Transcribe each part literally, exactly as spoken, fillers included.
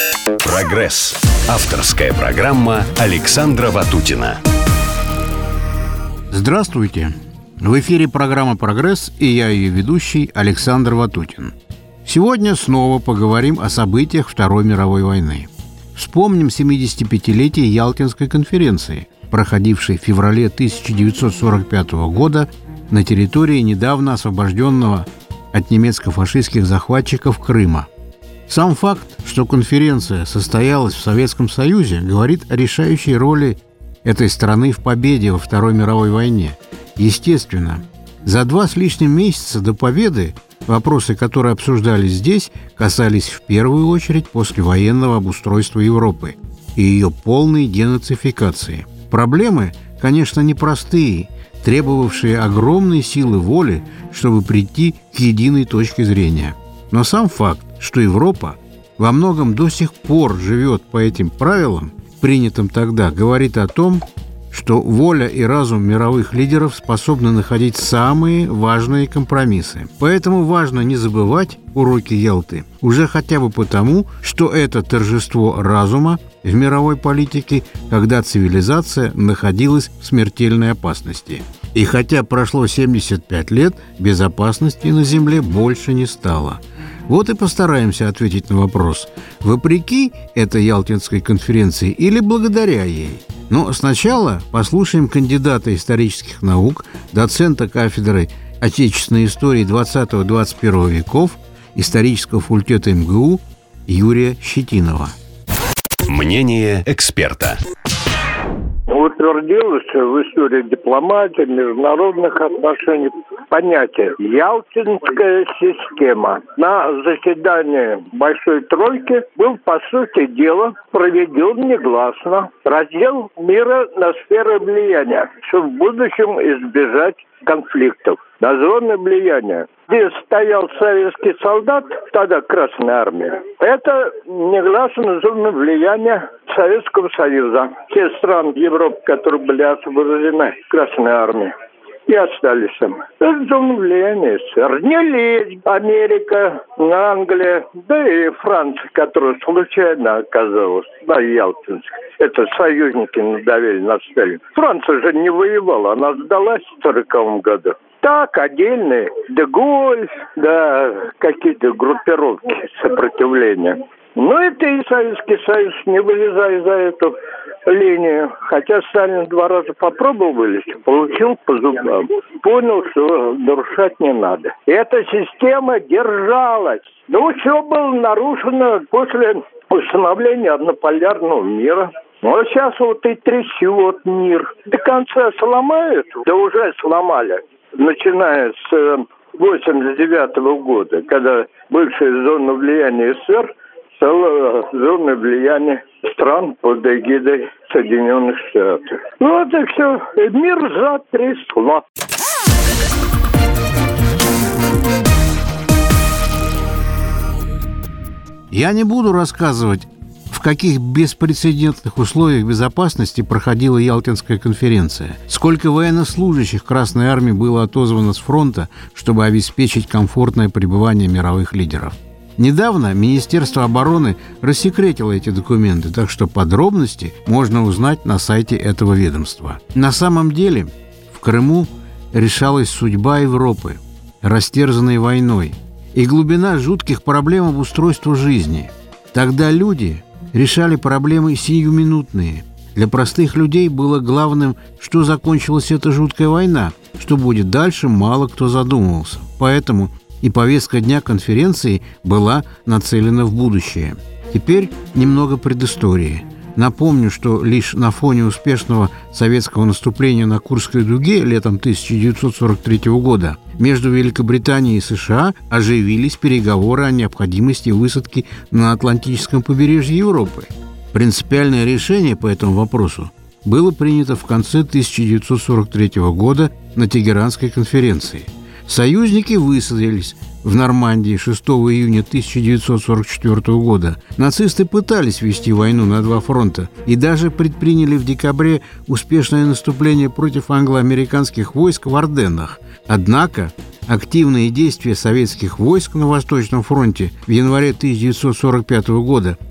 Прогресс. Авторская программа Александра Ватутина. Здравствуйте! В эфире программа «Прогресс» и я ее ведущий Александр Ватутин. Сегодня снова поговорим о событиях Второй мировой войны. Вспомним семидесятипятилетие Ялтинской конференции, проходившей в феврале тысяча девятьсот сорок пятого года на территории недавно освобожденного от немецко-фашистских захватчиков Крыма. Сам факт, что конференция состоялась в Советском Союзе, говорит о решающей роли этой страны в победе во Второй мировой войне. Естественно, за два с лишним месяца до победы вопросы, которые обсуждались здесь, касались в первую очередь послевоенного обустройства Европы и ее полной денацификации. Проблемы, конечно, непростые, требовавшие огромной силы воли, чтобы прийти к единой точке зрения. Но сам факт, что Европа во многом до сих пор живет по этим правилам, принятым тогда, говорит о том, что воля и разум мировых лидеров способны находить самые важные компромиссы. Поэтому важно не забывать уроки Ялты, уже хотя бы потому, что это торжество разума в мировой политике, когда цивилизация находилась в смертельной опасности. И хотя прошло семьдесят пять лет, безопасности на Земле больше не стало. Вот и постараемся ответить на вопрос, вопреки этой Ялтинской конференции или благодаря ей. Но сначала послушаем кандидата исторических наук, доцента кафедры отечественной истории двадцатого-двадцать первого веков, исторического факультета эм гэ у Юрия Щетинова. Мнение эксперта. Утвердилось в истории дипломатии, международных отношений понятие «Ялтинская система». На заседании Большой Тройки был, по сути дела, проведен негласно раздел мира на сферы влияния, чтобы в будущем избежать конфликтов. На зоны влияния, где стоял советский солдат, тогда Красная Армия, это негласно зоны влияния Советского Союза. Те страны Европы, которые были освобождены Красной Армией, и остались там. Это зона влияния СССР. Не лезть Америка, Англия, да и Франция, которая случайно оказалась на Ялтинске. Это союзники надавили на Сталина. Франция же не воевала, она сдалась в сороковом году. Так, отдельные, Де-Голь, да, какие-то группировки сопротивления. Но это и Советский Союз, не вылезая за эту линию. Хотя Сталин два раза попробовал вылезть, получил по зубам. Понял, что нарушать не надо. Эта система держалась. Но все было нарушено после установления однополярного мира. Но сейчас вот и трясет мир. До конца сломают, да уже сломали. Начиная с восемьдесят девятого года, когда бывшая зона влияния СССР стала зоной влияния стран под эгидой Соединенных Штатов. Вот и все. Мир затрясло. Я не буду рассказывать, в каких беспрецедентных условиях безопасности проходила Ялтинская конференция, сколько военнослужащих Красной Армии было отозвано с фронта, чтобы обеспечить комфортное пребывание мировых лидеров. Недавно Министерство обороны рассекретило эти документы, так что подробности можно узнать на сайте этого ведомства. На самом деле в Крыму решалась судьба Европы, растерзанной войной, и глубина жутких проблем обустройства жизни. Тогда люди решали проблемы сиюминутные. Для простых людей было главным, что закончилась эта жуткая война. Что будет дальше, мало кто задумывался. Поэтому и повестка дня конференции была нацелена в будущее. Теперь немного предыстории. Напомню, что лишь на фоне успешного советского наступления на Курской дуге летом тысяча девятьсот сорок третьего года между Великобританией и США оживились переговоры о необходимости высадки на Атлантическом побережье Европы. Принципиальное решение по этому вопросу было принято в конце тысяча девятьсот сорок третьего года на Тегеранской конференции. Союзники высадились в Нормандии шестого июня тысяча девятьсот сорок четвёртого года. Нацисты пытались вести войну на два фронта и даже предприняли в декабре успешное наступление против англо-американских войск в Арденнах. Однако активные действия советских войск на Восточном фронте в январе тысяча девятьсот сорок пятого года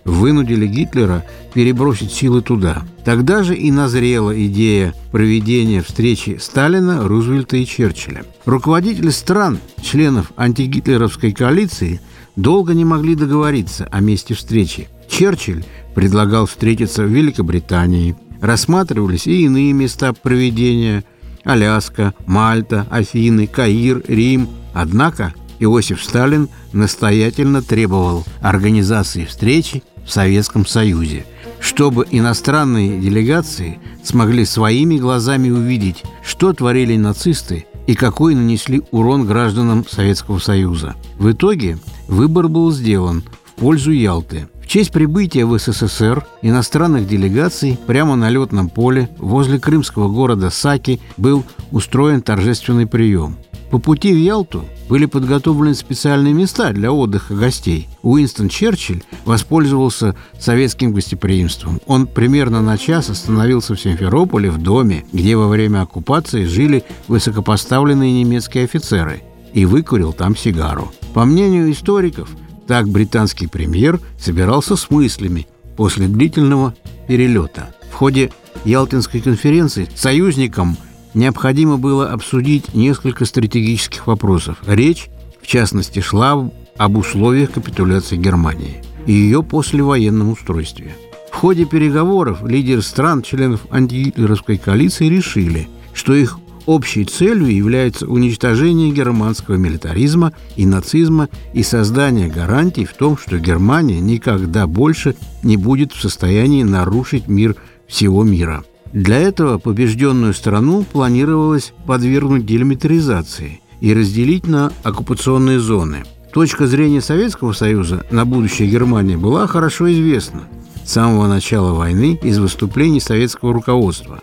вынудили Гитлера перебросить силы туда. Тогда же и назрела идея проведения встречи Сталина, Рузвельта и Черчилля. Руководители стран, членов антигитлеровской коалиции, долго не могли договориться о месте встречи. Черчилль предлагал встретиться в Великобритании. Рассматривались и иные места проведения – Аляска, Мальта, Афины, Каир, Рим. Однако Иосиф Сталин настоятельно требовал организации встречи в Советском Союзе, чтобы иностранные делегации смогли своими глазами увидеть, что творили нацисты и какой нанесли урон гражданам Советского Союза. В итоге выбор был сделан в пользу Ялты. В честь прибытия в СССР иностранных делегаций прямо на летном поле возле крымского города Саки был устроен торжественный прием. По пути в Ялту были подготовлены специальные места для отдыха гостей. Уинстон Черчилль воспользовался советским гостеприимством. Он примерно на час остановился в Симферополе в доме, где во время оккупации жили высокопоставленные немецкие офицеры, и выкурил там сигару. По мнению историков, так британский премьер собирался с мыслями после длительного перелета. В ходе Ялтинской конференции союзникам необходимо было обсудить несколько стратегических вопросов. Речь, в частности, шла об условиях капитуляции Германии и ее послевоенном устройстве. В ходе переговоров лидеры стран, членов антигитлеровской коалиции, решили, что их общей целью является уничтожение германского милитаризма и нацизма и создание гарантий в том, что Германия никогда больше не будет в состоянии нарушить мир всего мира. Для этого побежденную страну планировалось подвергнуть делимитаризации и разделить на оккупационные зоны. Точка зрения Советского Союза на будущее Германии была хорошо известна с самого начала войны из выступлений советского руководства.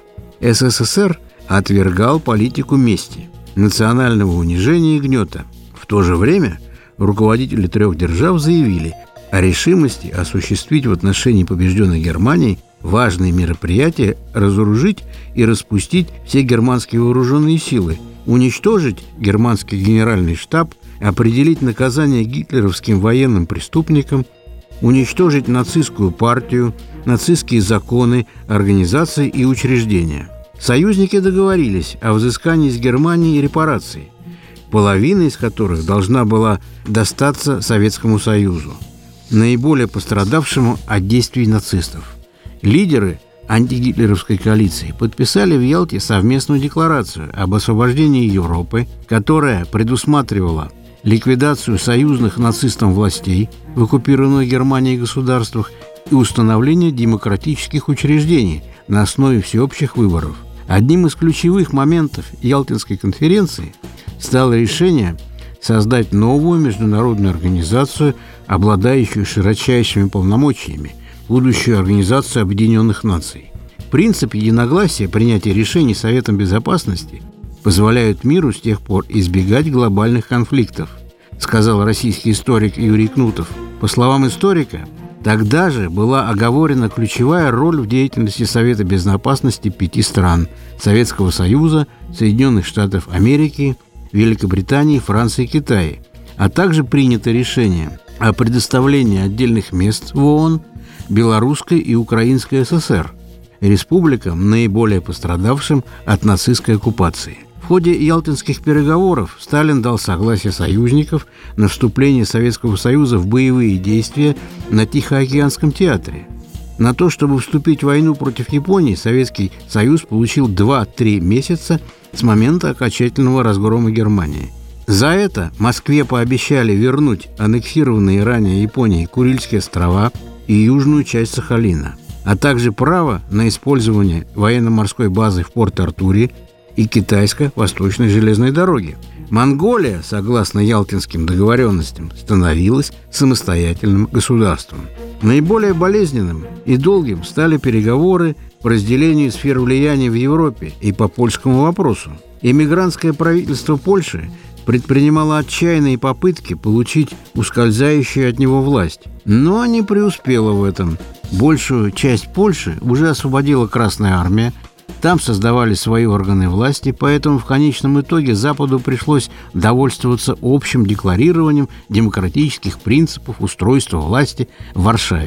СССР отвергал политику мести, национального унижения и гнета. В то же время руководители трех держав заявили о решимости осуществить в отношении побежденной Германии важные мероприятия, разоружить и распустить все германские вооруженные силы, уничтожить германский генеральный штаб, определить наказание гитлеровским военным преступникам, уничтожить нацистскую партию, нацистские законы, организации и учреждения. Союзники договорились о взыскании с Германии репараций, половина из которых должна была достаться Советскому Союзу, наиболее пострадавшему от действий нацистов. Лидеры антигитлеровской коалиции подписали в Ялте совместную декларацию об освобождении Европы, которая предусматривала ликвидацию союзных нацистам властей в оккупированных Германией государствах и установление демократических учреждений на основе всеобщих выборов. Одним из ключевых моментов Ялтинской конференции стало решение создать новую международную организацию, обладающую широчайшими полномочиями, будущую Организацию Объединенных Наций. Принцип единогласия принятия решений Советом Безопасности позволяют миру с тех пор избегать глобальных конфликтов, сказал российский историк Юрий Кнутов. По словам историка, тогда же была оговорена ключевая роль в деятельности Совета Безопасности пяти стран – Советского Союза, Соединенных Штатов Америки, Великобритании, Франции и Китая, а также принято решение о предоставлении отдельных мест в ООН Белорусской и Украинской ССР, республикам, наиболее пострадавшим от нацистской оккупации. В ходе ялтинских переговоров Сталин дал согласие союзников на вступление Советского Союза в боевые действия на Тихоокеанском театре. На то, чтобы вступить в войну против Японии, Советский Союз получил два-три месяца с момента окончательного разгрома Германии. За это Москве пообещали вернуть аннексированные ранее Японией Курильские острова и южную часть Сахалина, а также право на использование военно-морской базы в Порт-Артуре и Китайско-Восточной железной дороги. Монголия, согласно ялтинским договоренностям, становилась самостоятельным государством. Наиболее болезненным и долгим стали переговоры по разделению сфер влияния в Европе и по польскому вопросу. Эмигрантское правительство Польши предпринимало отчаянные попытки получить ускользающую от него власть, но не преуспело в этом. Большую часть Польши уже освободила Красная армия, там создавали свои органы власти, поэтому в конечном итоге Западу пришлось довольствоваться общим декларированием демократических принципов устройства власти в Варшаве.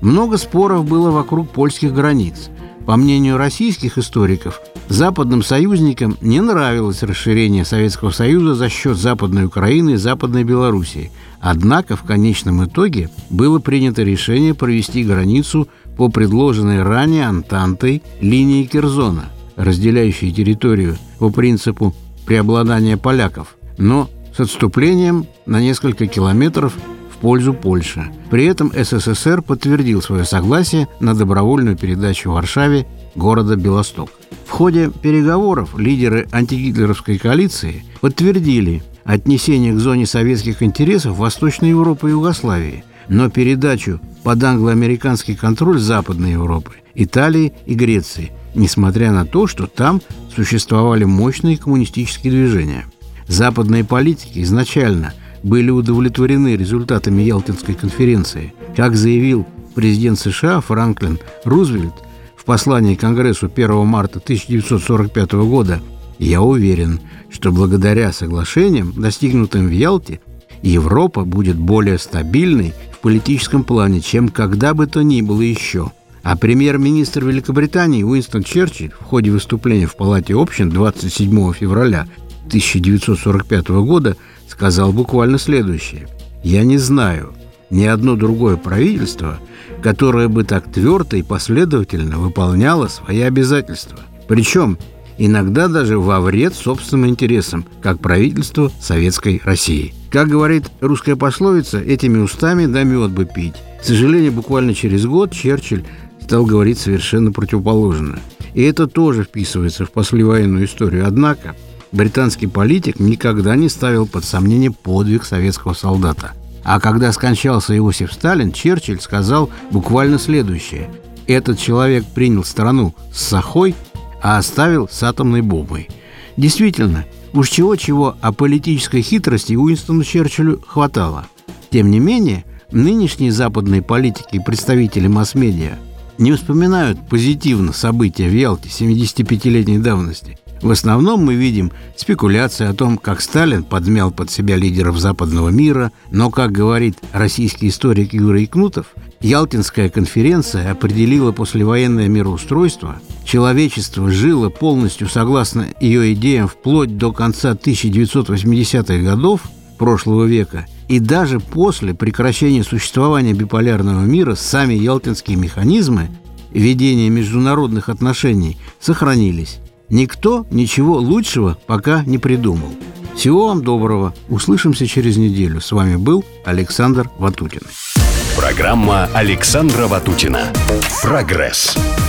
Много споров было вокруг польских границ. По мнению российских историков, западным союзникам не нравилось расширение Советского Союза за счет Западной Украины и Западной Белоруссии. Однако в конечном итоге было принято решение провести границу по предложенной ранее Антантой линии Керзона, разделяющей территорию по принципу преобладания поляков, но с отступлением на несколько километров в пользу Польши. При этом СССР подтвердил свое согласие на добровольную передачу Варшаве города Белосток. В ходе переговоров лидеры антигитлеровской коалиции подтвердили отнесение к зоне советских интересов Восточной Европы и Югославии, но передачу под англо-американский контроль Западной Европы, Италии и Греции, несмотря на то, что там существовали мощные коммунистические движения. Западные политики изначально были удовлетворены результатами Ялтинской конференции. Как заявил президент США Франклин Рузвельт в послании Конгрессу первого марта тысяча девятьсот сорок пятого года, «Я уверен, что благодаря соглашениям, достигнутым в Ялте, Европа будет более стабильной в политическом плане, чем когда бы то ни было еще». А премьер-министр Великобритании Уинстон Черчилль в ходе выступления в Палате общин двадцать седьмого февраля тысяча девятьсот сорок пятого года сказал буквально следующее: «Я не знаю ни одно другое правительство, которое бы так твердо и последовательно выполняло свои обязательства, причем иногда даже во вред собственным интересам, как правительство Советской России». Как говорит русская пословица, этими устами да мед бы пить. К сожалению, буквально через год Черчилль стал говорить совершенно противоположное. И это тоже вписывается в послевоенную историю. Однако британский политик никогда не ставил под сомнение подвиг советского солдата. А когда скончался Иосиф Сталин, Черчилль сказал буквально следующее: «Этот человек принял страну с сахой, а оставил с атомной бомбой». Действительно, уж чего-чего, а политической хитрости Уинстону Черчиллю хватало. Тем не менее, нынешние западные политики и представители масс-медиа не вспоминают позитивно события в Ялте семидесятипятилетней давности. В основном мы видим спекуляции о том, как Сталин подмял под себя лидеров западного мира, но, как говорит российский историк Юрий Кнутов, Ялтинская конференция определила послевоенное мироустройство, человечество жило полностью согласно ее идеям вплоть до конца тысяча девятьсот восьмидесятых годов прошлого века, и даже после прекращения существования биполярного мира сами ялтинские механизмы ведения международных отношений сохранились. Никто ничего лучшего пока не придумал. Всего вам доброго. Услышимся через неделю. С вами был Александр Ватутин. Программа Александра Ватутина «Прогресс».